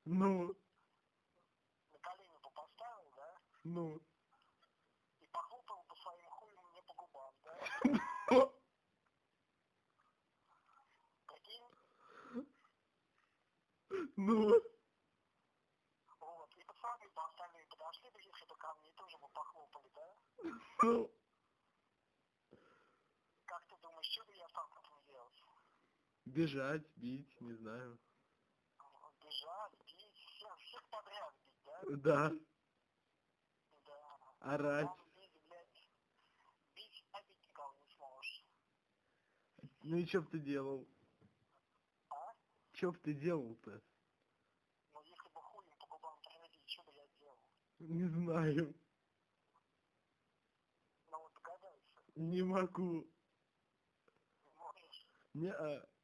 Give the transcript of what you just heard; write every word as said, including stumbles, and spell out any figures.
Ну, На колени бы поставил, да? ну. И похлопал бы своим хуем мне по губам, да? Прикинь? Ну. Вот. И пацаны бы остальные подошли бы, если бы ко мне, и тоже бы похлопали, да? Ну. Как ты думаешь, что бы я стал потом делать? Бежать, бить, не знаю. Бежать, бить, всех, всех подряд бить, да? Да. Да. Орать. Там бить, блядь, бить, а бить никого не сможешь. Ну и чё б ты делал? А? Чё б ты делал-то? Ну, если бы хуем по губам проводить, что бы я делал? Не знаю. Ну, вот догадайся. Не могу. Не можешь. Не-а.